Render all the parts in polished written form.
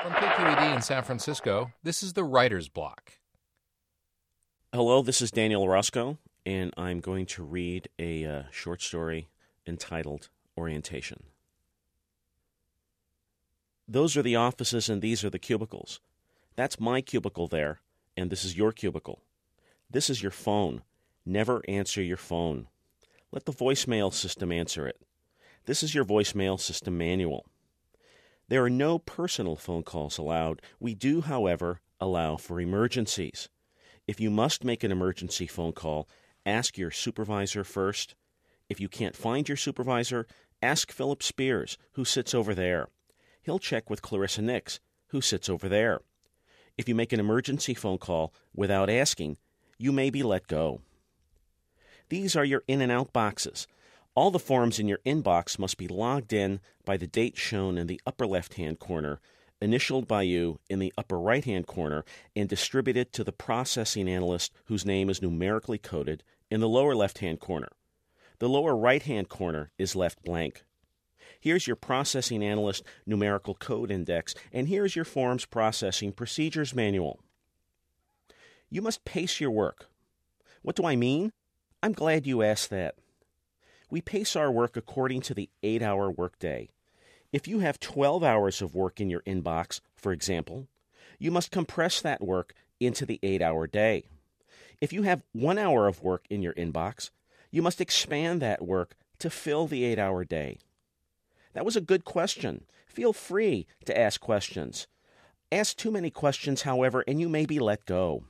From KQED in San Francisco, this is the Writer's Block. Hello, this is Daniel Orozco, and I'm going to read a short story entitled Orientation. Those are the offices and these are the cubicles. That's my cubicle there, and this is your cubicle. This is your phone. Never answer your phone. Let the voicemail system answer it. This is your voicemail system manual. There are no personal phone calls allowed. We do, however, allow for emergencies. If you must make an emergency phone call, ask your supervisor first. If you can't find your supervisor, ask Philip Spears, who sits over there. He'll check with Clarissa Nix, who sits over there. If you make an emergency phone call without asking, you may be let go. These are your in and out boxes. All the forms in your inbox must be logged in by the date shown in the upper left-hand corner, initialed by you in the upper right-hand corner, and distributed to the processing analyst whose name is numerically coded in the lower left-hand corner. The lower right-hand corner is left blank. Here's your processing analyst numerical code index, and here's your forms processing procedures manual. You must pace your work. What do I mean? I'm glad you asked that. We pace our work according to the 8-hour workday. If you have 12 hours of work in your inbox, for example, you must compress that work into the 8-hour day. If you have 1 hour of work in your inbox, you must expand that work to fill the 8-hour day. That was a good question. Feel free to ask questions. Ask too many questions, however, and you may be let go.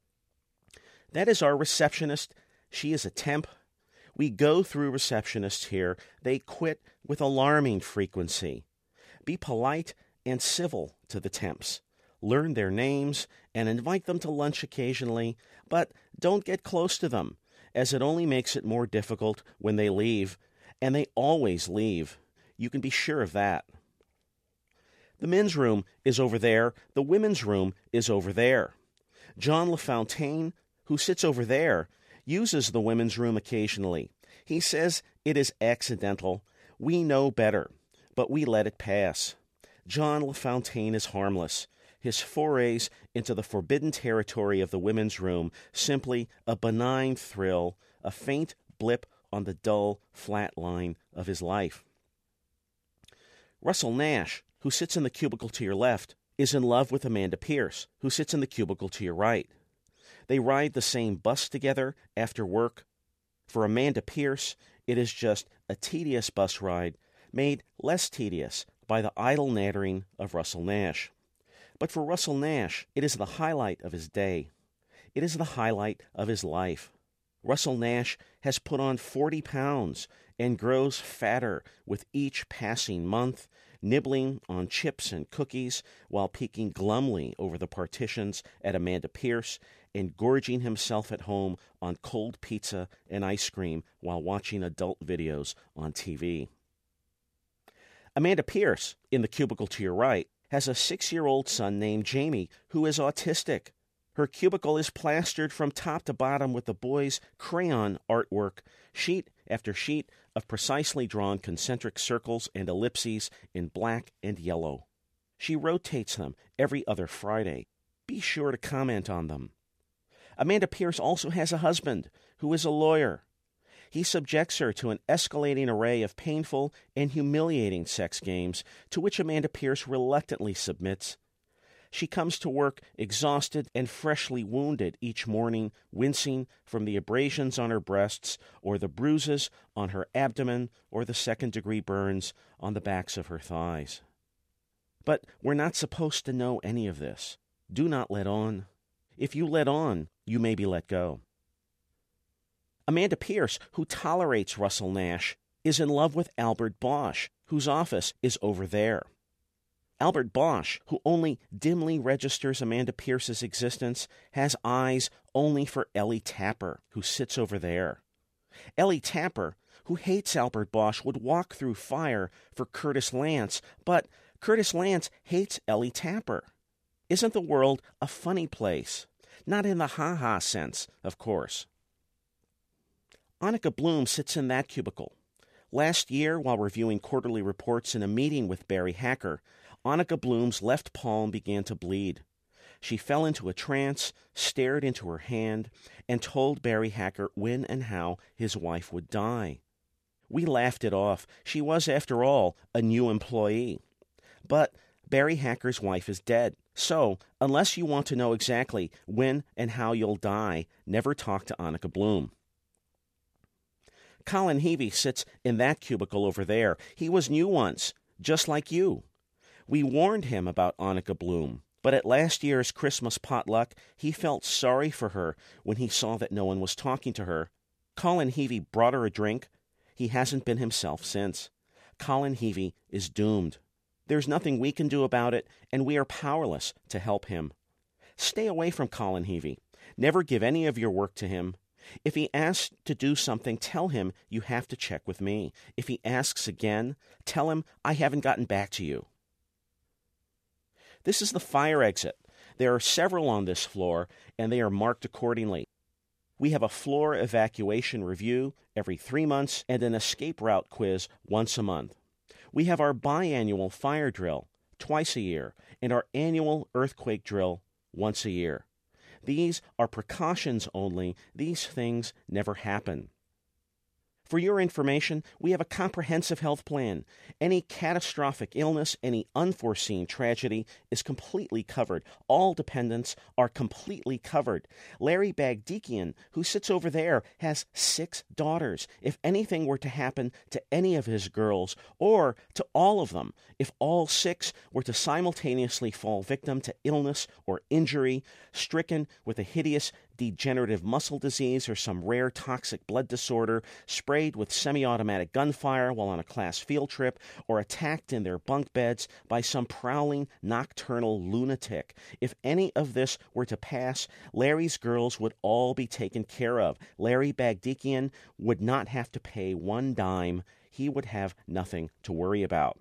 That is our receptionist. She is a temp. We go through receptionists here. They quit with alarming frequency. Be polite and civil to the temps. Learn their names and invite them to lunch occasionally, but don't get close to them, as it only makes it more difficult when they leave, and they always leave. You can be sure of that. The men's room is over there. The women's room is over there. John LaFontaine, who sits over there, uses the women's room occasionally. He says it is accidental. We know better, but we let it pass. John LaFontaine is harmless. His forays into the forbidden territory of the women's room simply a benign thrill, a faint blip on the dull, flat line of his life. Russell Nash, who sits in the cubicle to your left, is in love with Amanda Pierce, who sits in the cubicle to your right. They ride the same bus together after work. For Amanda Pierce, it is just a tedious bus ride, made less tedious by the idle nattering of Russell Nash. But for Russell Nash, it is the highlight of his day. It is the highlight of his life. Russell Nash has put on 40 pounds and grows fatter with each passing month, nibbling on chips and cookies while peeking glumly over the partitions at Amanda Pierce and gorging himself at home on cold pizza and ice cream while watching adult videos on TV. Amanda Pierce, in the cubicle to your right, has a 6-year-old son named Jamie who is autistic. Her cubicle is plastered from top to bottom with the boy's crayon artwork, sheet after sheet of precisely drawn concentric circles and ellipses in black and yellow. She rotates them every other Friday. Be sure to comment on them. Amanda Pierce also has a husband who is a lawyer. He subjects her to an escalating array of painful and humiliating sex games to which Amanda Pierce reluctantly submits. She comes to work exhausted and freshly wounded each morning, wincing from the abrasions on her breasts or the bruises on her abdomen or the second-degree burns on the backs of her thighs. But we're not supposed to know any of this. Do not let on. If you let on, you may be let go. Amanda Pierce, who tolerates Russell Nash, is in love with Albert Bosch, whose office is over there. Albert Bosch, who only dimly registers Amanda Pierce's existence, has eyes only for Ellie Tapper, who sits over there. Ellie Tapper, who hates Albert Bosch, would walk through fire for Curtis Lance, but Curtis Lance hates Ellie Tapper. Isn't the world a funny place? Not in the ha-ha sense, of course. Annika Bloom sits in that cubicle. Last year, while reviewing quarterly reports in a meeting with Barry Hacker, Annika Bloom's left palm began to bleed. She fell into a trance, stared into her hand, and told Barry Hacker when and how his wife would die. We laughed it off. She was, after all, a new employee. But Barry Hacker's wife is dead. So, unless you want to know exactly when and how you'll die, never talk to Annika Bloom. Colin Heavey sits in that cubicle over there. He was new once, just like you. We warned him about Annika Bloom, but at last year's Christmas potluck, he felt sorry for her when he saw that no one was talking to her. Colin Heavey brought her a drink. He hasn't been himself since. Colin Heavey is doomed. There's nothing we can do about it, and we are powerless to help him. Stay away from Colin Heavey. Never give any of your work to him. If he asks to do something, tell him you have to check with me. If he asks again, tell him I haven't gotten back to you. This is the fire exit. There are several on this floor, and they are marked accordingly. We have a floor evacuation review every 3 months and an escape route quiz once a month. We have our biannual fire drill twice a year and our annual earthquake drill once a year. These are precautions only. These things never happen. For your information, we have a comprehensive health plan. Any catastrophic illness, any unforeseen tragedy is completely covered. All dependents are completely covered. Larry Bagdikian, who sits over there, has 6 daughters. If anything were to happen to any of his girls, or to all of them, if all 6 were to simultaneously fall victim to illness or injury, stricken with a hideous degenerative muscle disease or some rare toxic blood disorder, sprayed with semi-automatic gunfire while on a class field trip, or attacked in their bunk beds by some prowling nocturnal lunatic. If any of this were to pass, Larry's girls would all be taken care of. Larry Bagdikian would not have to pay 1 dime. He would have nothing to worry about.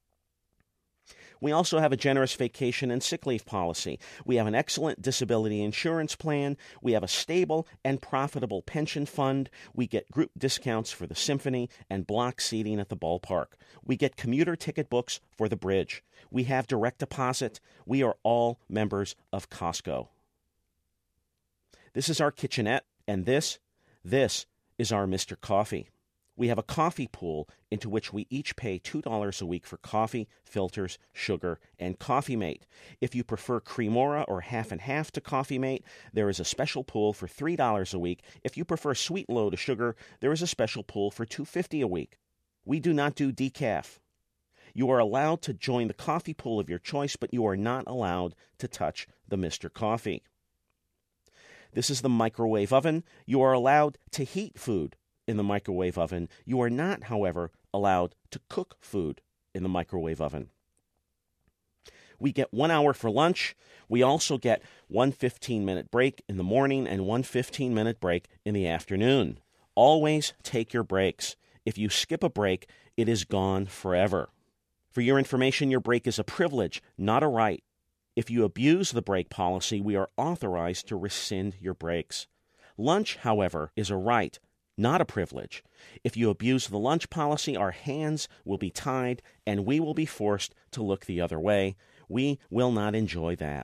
We also have a generous vacation and sick leave policy. We have an excellent disability insurance plan. We have a stable and profitable pension fund. We get group discounts for the symphony and block seating at the ballpark. We get commuter ticket books for the bridge. We have direct deposit. We are all members of Costco. This is our kitchenette, and this is our Mr. Coffee. We have a coffee pool into which we each pay $2 a week for coffee, filters, sugar, and Coffee Mate. If you prefer Cremora or half and half to Coffee Mate, there is a special pool for $3 a week. If you prefer Sweet Low to sugar, there is a special pool for $2.50 a week. We do not do decaf. You are allowed to join the coffee pool of your choice, but you are not allowed to touch the Mr. Coffee. This is the microwave oven. You are allowed to heat food in the microwave oven. You are not, however, allowed to cook food in the microwave oven. We get 1 hour for lunch. We also get 1 15-minute break in the morning and 1 15-minute break in the afternoon. Always take your breaks. If you skip a break, it is gone forever. For your information, your break is a privilege, not a right. If you abuse the break policy, we are authorized to rescind your breaks. Lunch, however, is a right, not a privilege. If you abuse the lunch policy, our hands will be tied and we will be forced to look the other way. We will not enjoy that.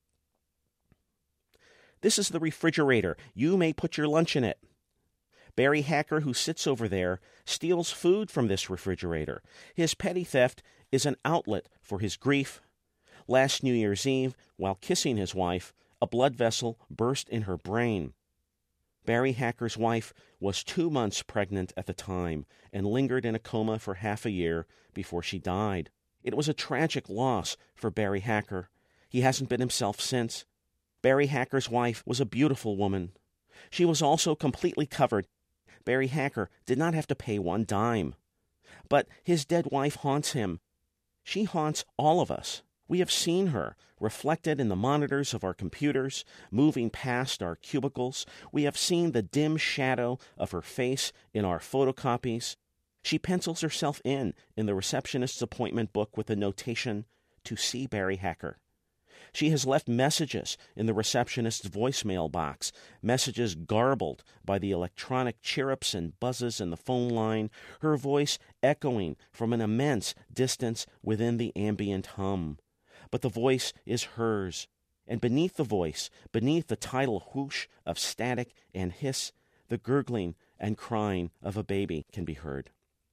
This is the refrigerator. You may put your lunch in it. Barry Hacker, who sits over there, steals food from this refrigerator. His petty theft is an outlet for his grief. Last New Year's Eve, while kissing his wife, a blood vessel burst in her brain. Barry Hacker's wife was 2 months pregnant at the time and lingered in a coma for half a year before she died. It was a tragic loss for Barry Hacker. He hasn't been himself since. Barry Hacker's wife was a beautiful woman. She was also completely covered. Barry Hacker did not have to pay 1 dime. But his dead wife haunts him. She haunts all of us. We have seen her, reflected in the monitors of our computers, moving past our cubicles. We have seen the dim shadow of her face in our photocopies. She pencils herself in the receptionist's appointment book with the notation, "To see Barry Hacker." She has left messages in the receptionist's voicemail box, messages garbled by the electronic chirrups and buzzes in the phone line, her voice echoing from an immense distance within the ambient hum. But the voice is hers, and beneath the voice, beneath the tidal whoosh of static and hiss, the gurgling and crying of a baby can be heard.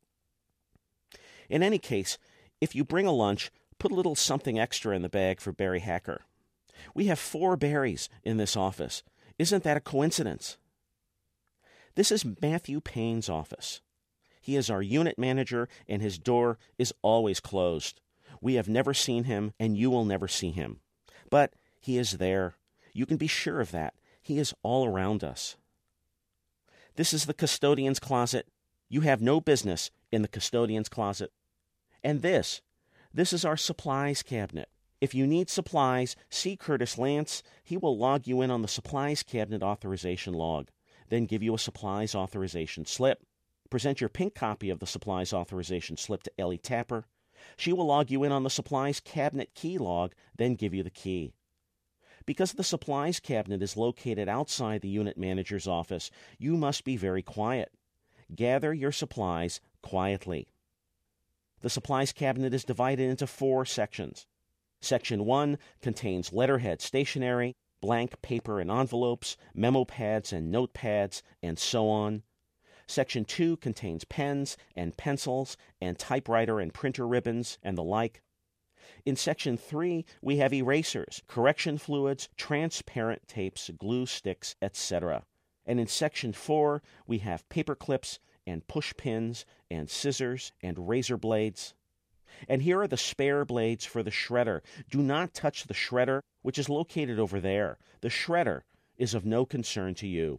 In any case, if you bring a lunch, put a little something extra in the bag for Barry Hacker. We have 4 Barrys in this office. Isn't that a coincidence? This is Matthew Payne's office. He is our unit manager, and his door is always closed. We have never seen him, and you will never see him. But he is there. You can be sure of that. He is all around us. This is the custodian's closet. You have no business in the custodian's closet. And this is our supplies cabinet. If you need supplies, see Curtis Lance. He will log you in on the supplies cabinet authorization log, then give you a supplies authorization slip. Present your pink copy of the supplies authorization slip to Ellie Tapper. She will log you in on the supplies cabinet key log, then give you the key. Because the supplies cabinet is located outside the unit manager's office, you must be very quiet. Gather your supplies quietly. The supplies cabinet is divided into 4 sections. Section 1 contains letterhead stationery, blank paper and envelopes, memo pads and notepads, and so on. Section 2 contains pens and pencils and typewriter and printer ribbons and the like. In Section 3, we have erasers, correction fluids, transparent tapes, glue sticks, etc. And in Section 4, we have paper clips and push pins and scissors and razor blades. And here are the spare blades for the shredder. Do not touch the shredder, which is located over there. The shredder is of no concern to you.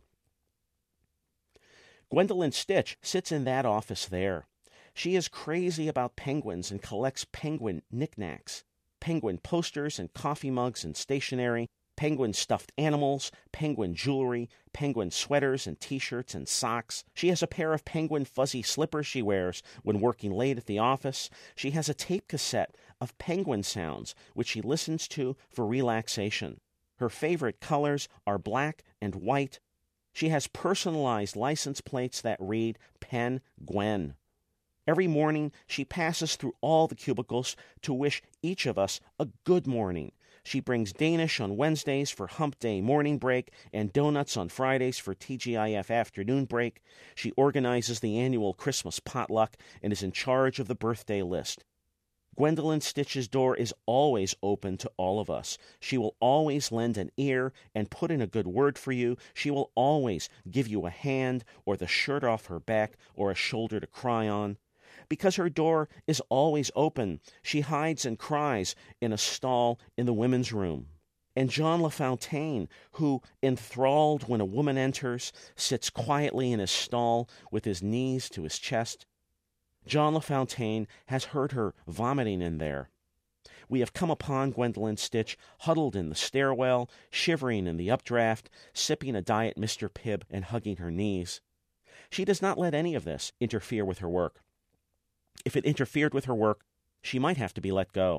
Gwendolyn Stitch sits in that office there. She is crazy about penguins and collects penguin knickknacks, penguin posters and coffee mugs and stationery, penguin stuffed animals, penguin jewelry, penguin sweaters and T-shirts and socks. She has a pair of penguin fuzzy slippers she wears when working late at the office. She has a tape cassette of penguin sounds, which she listens to for relaxation. Her favorite colors are black and white. She has personalized license plates that read Pen Gwen. Every morning, she passes through all the cubicles to wish each of us a good morning. She brings Danish on Wednesdays for hump day morning break and donuts on Fridays for TGIF afternoon break. She organizes the annual Christmas potluck and is in charge of the birthday list. Gwendolyn Stitch's door is always open to all of us. She will always lend an ear and put in a good word for you. She will always give you a hand or the shirt off her back or a shoulder to cry on. Because her door is always open, she hides and cries in a stall in the women's room. And John LaFontaine, who, enthralled when a woman enters, sits quietly in his stall with his knees to his chest. John LaFontaine has heard her vomiting in there. We have come upon Gwendolyn Stitch huddled in the stairwell, shivering in the updraft, sipping a Diet Mr. Pibb and hugging her knees. She does not let any of this interfere with her work. If it interfered with her work, she might have to be let go.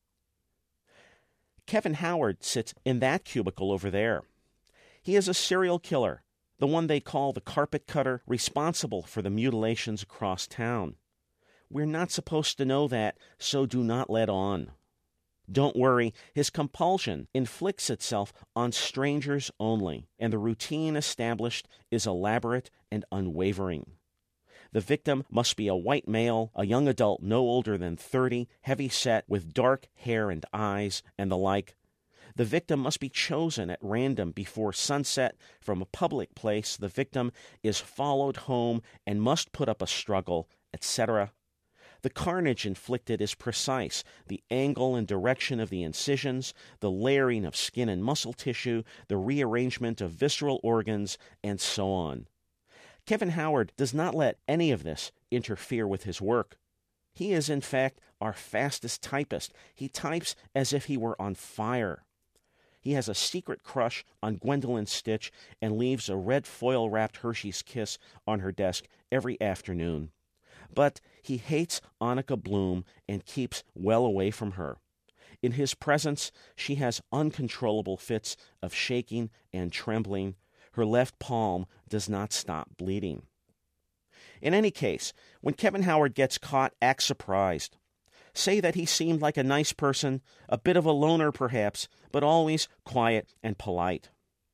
Kevin Howard sits in that cubicle over there. He is a serial killer, the one they call the carpet cutter, responsible for the mutilations across town. We're not supposed to know that, so do not let on. Don't worry, his compulsion inflicts itself on strangers only, and the routine established is elaborate and unwavering. The victim must be a white male, a young adult no older than 30, heavy-set, with dark hair and eyes, and the like. The victim must be chosen at random before sunset from a public place. The victim is followed home and must put up a struggle, etc. The carnage inflicted is precise, the angle and direction of the incisions, the layering of skin and muscle tissue, the rearrangement of visceral organs, and so on. Kevin Howard does not let any of this interfere with his work. He is, in fact, our fastest typist. He types as if he were on fire. He has a secret crush on Gwendolyn Stitch and leaves a red foil-wrapped Hershey's Kiss on her desk every afternoon. But he hates Annika Bloom and keeps well away from her. In his presence, she has uncontrollable fits of shaking and trembling. Her left palm does not stop bleeding. In any case, when Kevin Howard gets caught, act surprised. Say that he seemed like a nice person, a bit of a loner perhaps, but always quiet and polite.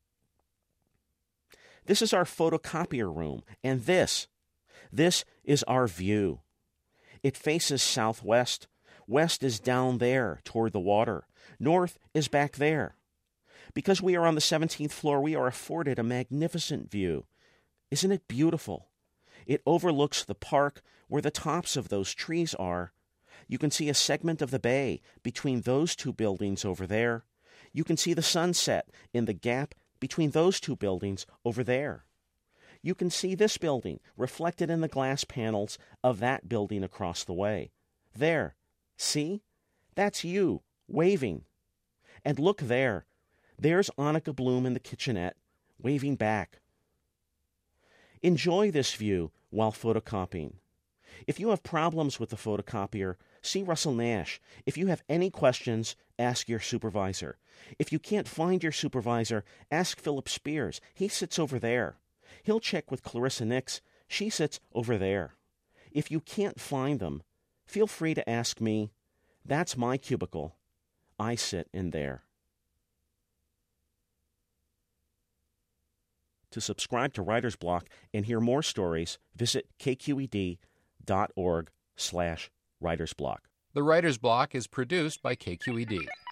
This is our photocopier room, and this is our view. It faces southwest. West is down there toward the water. North is back there. Because we are on the 17th floor, we are afforded a magnificent view. Isn't it beautiful? It overlooks the park where the tops of those trees are. You can see a segment of the bay between those two buildings over there. You can see the sunset in the gap between those two buildings over there. You can see this building reflected in the glass panels of that building across the way. There. See? That's you, waving. And look there. There's Annika Bloom in the kitchenette, waving back. Enjoy this view while photocopying. If you have problems with the photocopier, see Russell Nash. If you have any questions, ask your supervisor. If you can't find your supervisor, ask Philip Spears. He sits over there. He'll check with Clarissa Nix. She sits over there. If you can't find them, feel free to ask me. That's my cubicle. I sit in there. To subscribe to Writer's Block and hear more stories, visit kqed.org/writersblock. The Writer's Block is produced by KQED.